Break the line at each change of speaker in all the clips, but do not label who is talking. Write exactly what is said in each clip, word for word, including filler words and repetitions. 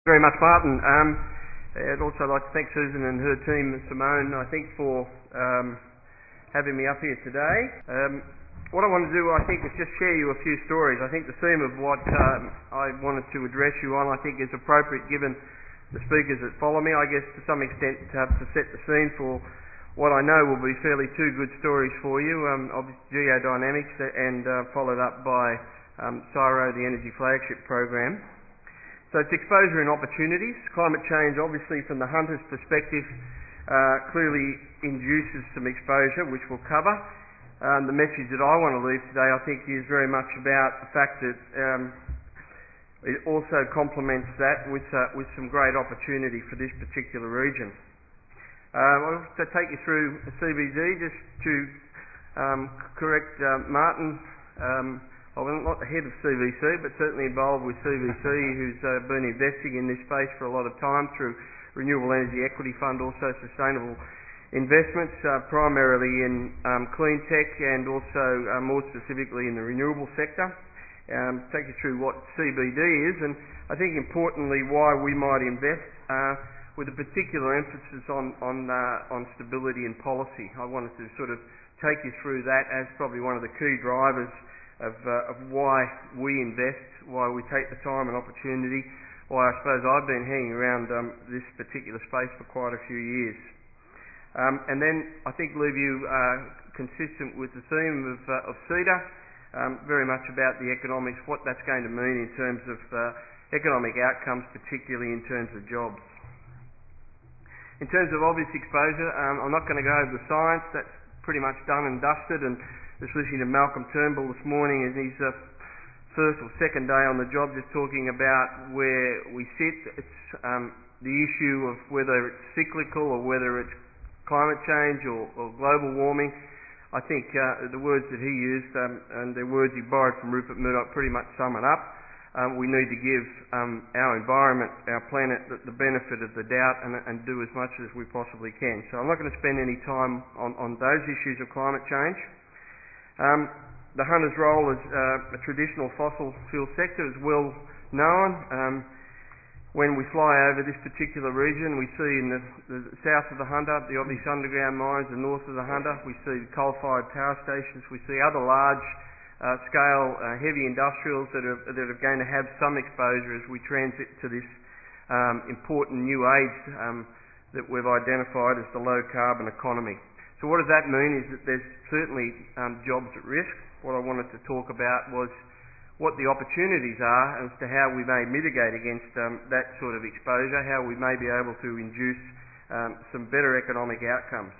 Very much, Martin. Um, I'd also like to thank Susan and her team, Simone, I think, for um, having me up here today. Um, what I want to do, I think, is just share you a few stories. I think the theme of what um, I wanted to address you on, I think, is appropriate given the speakers that follow me. I guess to some extent uh, to set the scene for what I know will be fairly two good stories for you. Um, obviously, geodynamics and uh, followed up by um, CSIRO, the Energy Flagship Program. So it's exposure and opportunities. Climate change, obviously, from the hunter's perspective, uh, clearly induces some exposure, which we'll cover. Um, the message that I want to leave today, I think, is very much about the fact that um, it also complements that with uh, with some great opportunity for this particular region. Uh, I'll to take you through C B D, just to um, correct uh, Martin. Um, I'm not the head of C V C, but certainly involved with C V C, who's uh, been investing in this space for a lot of time through Renewable Energy Equity Fund, also sustainable investments, uh, primarily in um, clean tech and also uh, more specifically in the renewable sector. Um, take you through what C B D is, and I think importantly why we might invest, uh, with a particular emphasis on on, uh, on stability and policy. I wanted to sort of take you through that as probably one of the key drivers Of, uh, of why we invest, why we take the time and opportunity, why I suppose I've been hanging around um, this particular space for quite a few years. Um, and then I think leave you uh, consistent with the theme of, uh, of CEDA, um, very much about the economics, what that's going to mean in terms of uh, economic outcomes, particularly in terms of jobs. In terms of obvious exposure, um, I'm not going to go over the science, that's pretty much done and dusted, and just listening to Malcolm Turnbull this morning in his uh, first or second day on the job, just talking about where we sit. It's um, the issue of whether it's cyclical or whether it's climate change or, or global warming. I think uh, the words that he used um, and the words he borrowed from Rupert Murdoch pretty much sum it up. Um, we need to give um, our environment, our planet, the, the benefit of the doubt and, and do as much as we possibly can. So I'm not going to spend any time on, on those issues of climate change. Um, the hunter's role as uh, a traditional fossil fuel sector is well known. Um, when we fly over this particular region, we see in the, the south of the Hunter the obvious underground mines, the north of the Hunter we see coal-fired power stations, we see other large uh, scale uh, heavy industrials that are, that are going to have some exposure as we transit to this um, important new age um, that we've identified as the low carbon economy. So what does that mean is that there's certainly um, jobs at risk. What I wanted to talk about was what the opportunities are as to how we may mitigate against um, that sort of exposure, how we may be able to induce um, some better economic outcomes.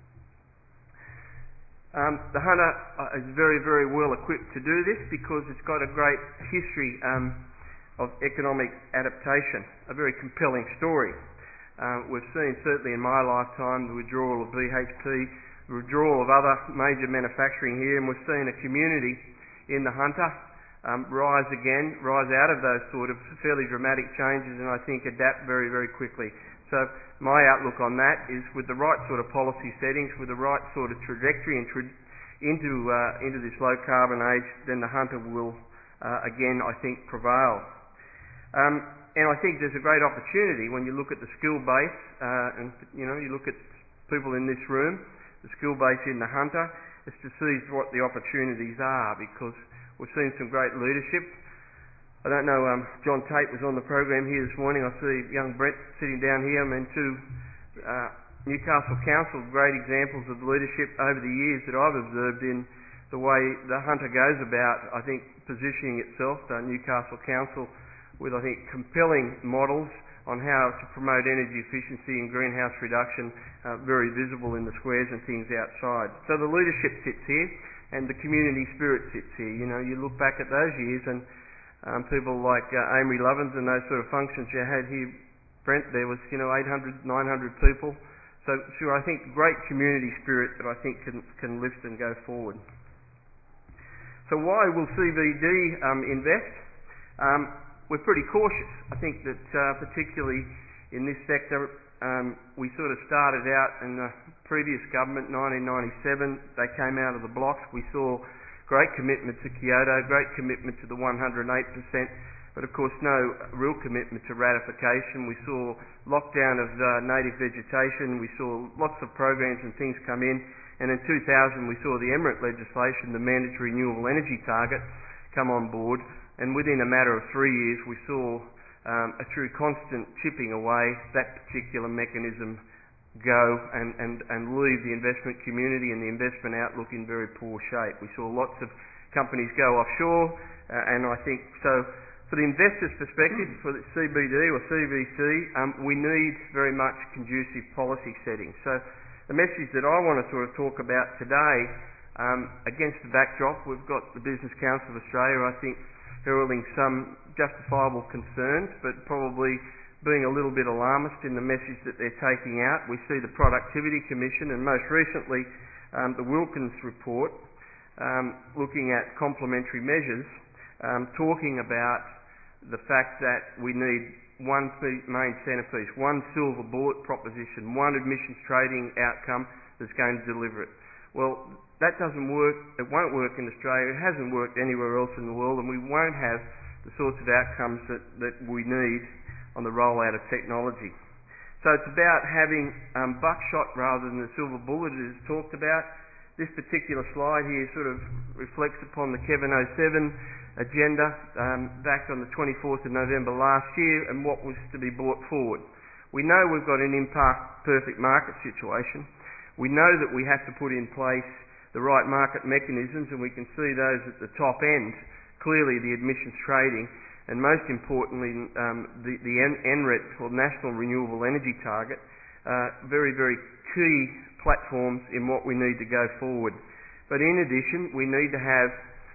Um, the Hunter uh, is very, very well equipped to do this because it's got a great history um, of economic adaptation, a very compelling story. Uh, we've seen, certainly in my lifetime, the withdrawal of B H P, the withdrawal of other major manufacturing here, and we've seen a community in the Hunter um, rise again, rise out of those sort of fairly dramatic changes, and I think adapt very, very quickly. So my outlook on that is with the right sort of policy settings, with the right sort of trajectory and tra- into uh, into this low carbon age, then the Hunter will uh, again, I think, prevail. Um, And I think there's a great opportunity when you look at the skill base, uh, and you know, you look at people in this room, the skill base in the Hunter, is to see what the opportunities are, because we've seen some great leadership. I don't know, um, John Tate was on the program here this morning. I see young Brett sitting down here. I mean, two uh, Newcastle Council, great examples of leadership over the years that I've observed in the way the Hunter goes about, I think, positioning itself, uh, Newcastle Council, with, I think, compelling models on how to promote energy efficiency and greenhouse reduction, uh, very visible in the squares and things outside. So the leadership sits here and the community spirit sits here. You know, you look back at those years and um, people like uh, Amory Lovins and those sort of functions you had here, Brent, there was, you know, eight hundred, nine hundred people. So, sure, I think great community spirit that I think can, can lift and go forward. So why will C V D um, invest? Um, We're pretty cautious. I think that uh, particularly in this sector, um, we sort of started out in the previous government, nineteen ninety-seven. They came out of the blocks. We saw great commitment to Kyoto, great commitment to the one hundred eight percent but of course no real commitment to ratification. We saw lockdown of uh, native vegetation, we saw lots of programs and things come in, and in two thousand we saw the Emirate legislation, the mandatory renewable energy target, come on board, and within a matter of three years we saw um, a through constant chipping away that particular mechanism go and, and, and leave the investment community and the investment outlook in very poor shape. We saw lots of companies go offshore, uh, and I think so. For the investor's perspective, for the C B D or C V C, um, we need very much conducive policy settings. So the message that I want to sort of talk about today, um, against the backdrop, we've got the Business Council of Australia, I think, heralding some justifiable concerns, but probably being a little bit alarmist in the message that they're taking out. We see the Productivity Commission and most recently um, the Wilkins report um, looking at complementary measures, um, talking about the fact that we need one main centrepiece, one silver bullet proposition, one emissions trading outcome that's going to deliver it. Well, that doesn't work, it won't work in Australia, it hasn't worked anywhere else in the world, and we won't have the sorts of outcomes that, that we need on the rollout of technology. So it's about having um, buckshot rather than the silver bullet as talked about. This particular slide here sort of reflects upon the Kevin oh seven agenda um, back on the twenty-fourth of November last year and what was to be brought forward. We know we've got an imperfect market situation. We know that we have to put in place the right market mechanisms, and we can see those at the top end, clearly the emissions trading, and most importantly um, the, the N R E T, or National Renewable Energy Target, uh, very, very key platforms in what we need to go forward. But in addition, we need to have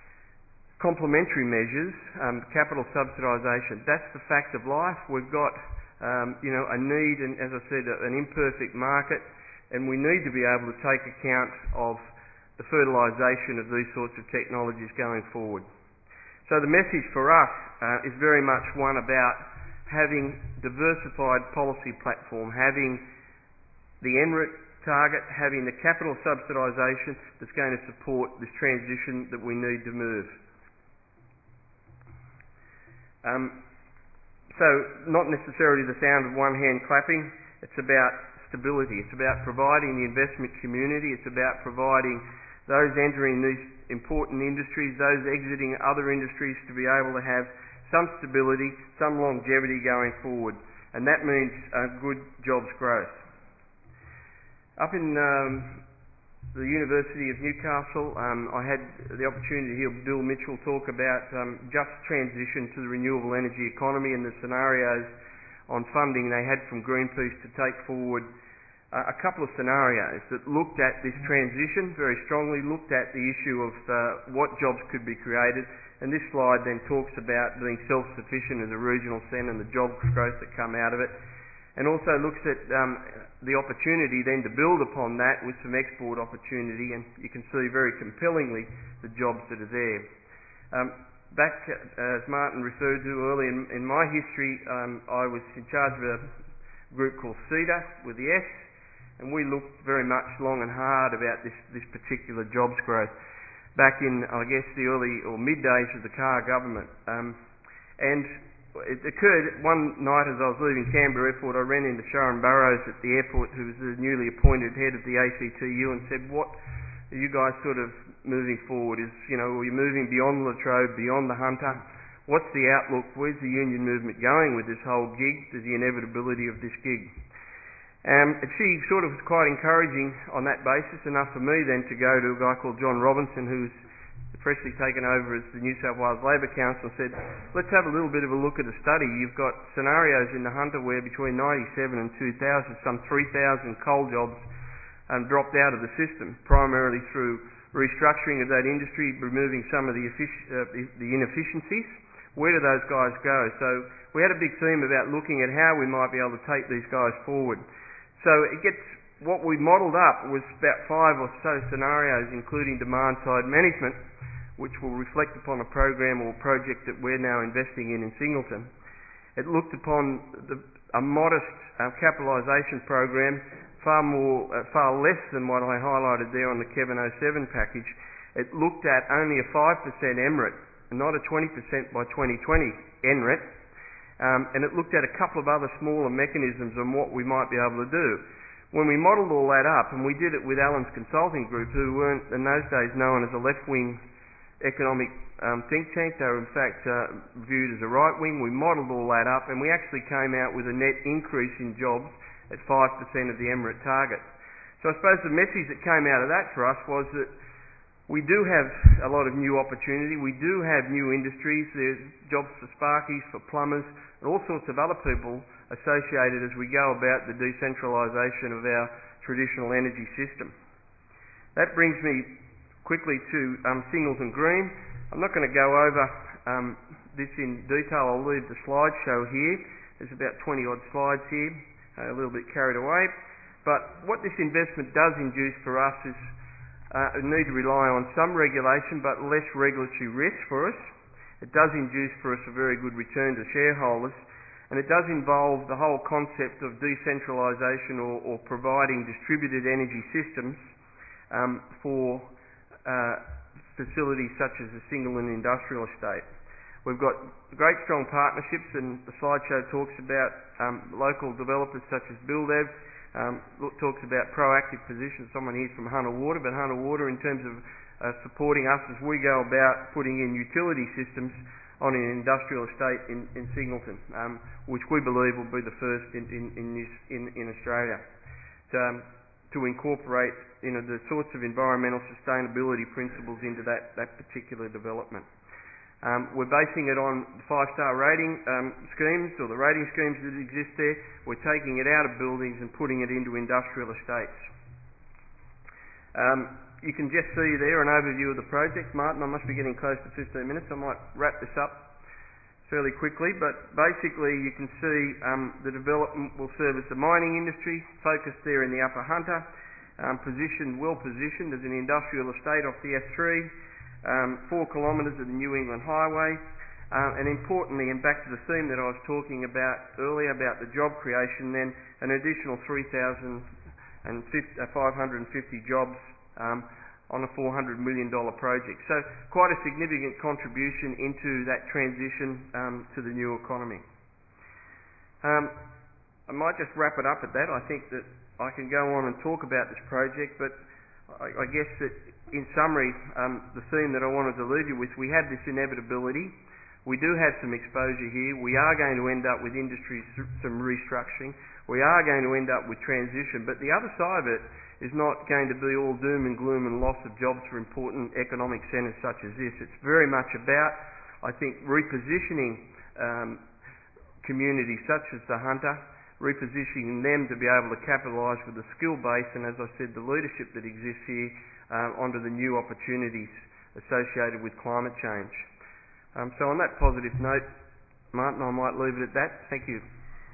complementary measures, um, capital subsidisation. That's the fact of life. We've got um, you know, a need, and as I said, an imperfect market, and we need to be able to take account of the fertilisation of these sorts of technologies going forward. So the message for us uh, is very much one about having diversified policy platform, having the N R E T target, having the capital subsidisation that's going to support this transition that we need to move. Um, so not necessarily the sound of one hand clapping, it's about stability, it's about providing the investment community, it's about providing those entering these important industries, those exiting other industries to be able to have some stability, some longevity going forward, and that means uh, good jobs growth. Up in um, the University of Newcastle, um, I had the opportunity to hear Bill Mitchell talk about um, just transition to the renewable energy economy and the scenarios on funding they had from Greenpeace to take forward uh, a couple of scenarios that looked at this transition very strongly, looked at the issue of uh, what jobs could be created, and this slide then talks about being self-sufficient as a regional centre and the job growth that come out of it, and also looks at um, the opportunity then to build upon that with some export opportunity, and you can see very compellingly the jobs that are there. Um, back, uh, as Martin referred to early in, in my history, um, I was in charge of a group called CEDA with the S, and we looked very much long and hard about this, this particular jobs growth back in, I guess, the early or mid days of the Carr government. Um, and it occurred one night as I was leaving Canberra Airport, I ran into Sharon Burrows at the airport, who was the newly appointed head of the A C T U, and said, what are you guys sort of moving forward? Is, you know, are you moving beyond Latrobe, beyond the Hunter? What's the outlook? Where's the union movement going with this whole gig? There's the inevitability of this gig. Um, and she sort of was quite encouraging on that basis, enough for me then to go to a guy called John Robinson, who's freshly taken over as the New South Wales Labor Council, and said, let's have a little bit of a look at a study. You've got scenarios in the Hunter where between ninety-seven and two thousand, some three thousand coal jobs um, dropped out of the system, primarily through restructuring of that industry, removing some of the, effic- uh, the inefficiencies. Where do those guys go? So we had a big theme about looking at how we might be able to take these guys forward. So it gets, what we modelled up was about five or so scenarios, including demand-side management, which will reflect upon a program or project that we're now investing in in Singleton. It looked upon the, a modest uh, capitalisation program, far more, uh, far less than what I highlighted there on the Kevin oh seven package. It looked at only a five percent M R E T, not a twenty percent by twenty twenty N R E T, um, and it looked at a couple of other smaller mechanisms on what we might be able to do. When we modelled all that up, and we did it with Allen's Consulting Group, who weren't in those days known as a left-wing economic um, think tank, they were in fact uh, viewed as a right-wing. We modelled all that up, and we actually came out with a net increase in jobs at five percent of the M R E T target. So I suppose the message that came out of that for us was that we do have a lot of new opportunity, we do have new industries, there's jobs for sparkies, for plumbers, and all sorts of other people associated as we go about the decentralisation of our traditional energy system. That brings me quickly to um, Singleton Green. I'm not going to go over um, this in detail, I'll leave the slideshow here. There's about twenty odd slides here, uh, a little bit carried away. But what this investment does induce for us is uh, a need to rely on some regulation but less regulatory risk for us. It does induce for us a very good return to shareholders, and it does involve the whole concept of decentralisation or, or providing distributed energy systems um, for uh, facilities such as the Singleton Industrial Estate. We've got great strong partnerships, and the slideshow talks about um, local developers such as Buildev. Um, talks about proactive positions. Someone here from Hunter Water, but Hunter Water in terms of uh, supporting us as we go about putting in utility systems on an industrial estate in, in Singleton, um, which we believe will be the first in, in, in, this, in, in Australia to, um, to incorporate you know, the sorts of environmental sustainability principles into that, that particular development. Um, we're basing it on five-star rating um, schemes, or the rating schemes that exist there. We're taking it out of buildings and putting it into industrial estates. Um, you can just see there an overview of the project. Martin, I must be getting close to fifteen minutes. I might wrap this up fairly quickly, but basically you can see um, the development will service the mining industry, focused there in the Upper Hunter, um, positioned, well positioned as an industrial estate off the S three. Um, four kilometres of the New England Highway, uh, and importantly, and back to the theme that I was talking about earlier about the job creation, then an additional three thousand five hundred fifty jobs um, on a four hundred million dollars project. So quite a significant contribution into that transition um, to the new economy. Um, I might just wrap it up at that. I think that I can go on and talk about this project, but I, I guess that in summary, um, the theme that I wanted to leave you with, we have this inevitability. We do have some exposure here. We are going to end up with industry, some restructuring. We are going to end up with transition. But the other side of it is not going to be all doom and gloom and loss of jobs for important economic centres such as this. It's very much about, I think, repositioning um, communities such as the Hunter, repositioning them to be able to capitalise with the skill base and, as I said, the leadership that exists here uh, onto the new opportunities associated with climate change. Um, so on that positive note, Martin, I might leave it at that. Thank you.